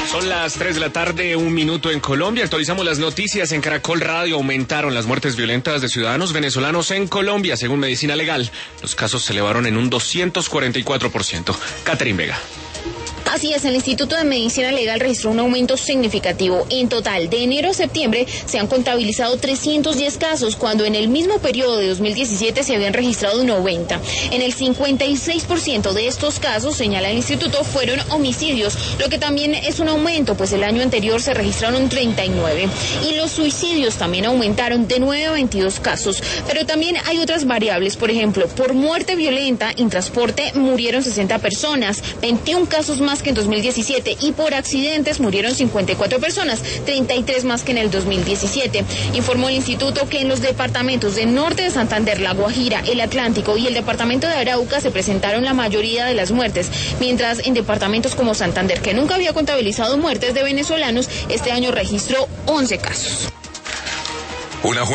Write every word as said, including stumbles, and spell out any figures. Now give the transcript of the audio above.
Son las tres de la tarde, un minuto en Colombia. Actualizamos las noticias en Caracol Radio. Aumentaron las muertes violentas de ciudadanos venezolanos en Colombia, según Medicina Legal. Los casos se elevaron en un doscientos cuarenta y cuatro por ciento. Catherine Vega. Así es, el Instituto de Medicina Legal registró un aumento significativo. En total, de enero a septiembre se han contabilizado trescientos diez casos, cuando en el mismo periodo de dos mil diecisiete se habían registrado noventa. En el cincuenta y seis por ciento de estos casos, señala el instituto, fueron homicidios, lo que también es un aumento, pues el año anterior se registraron treinta y nueve. Y los suicidios también aumentaron de nueve a veintidós casos. Pero también hay otras variables, por ejemplo, por muerte violenta en transporte murieron sesenta personas, veintiún casos más que en dos mil diecisiete, y por accidentes murieron cincuenta y cuatro personas, treinta y tres más que en el dos mil diecisiete. Informó el instituto que en los departamentos del norte de Santander, La Guajira, el Atlántico y el departamento de Arauca se presentaron la mayoría de las muertes, mientras en departamentos como Santander, que nunca había contabilizado muertes de venezolanos, este año registró once casos. Una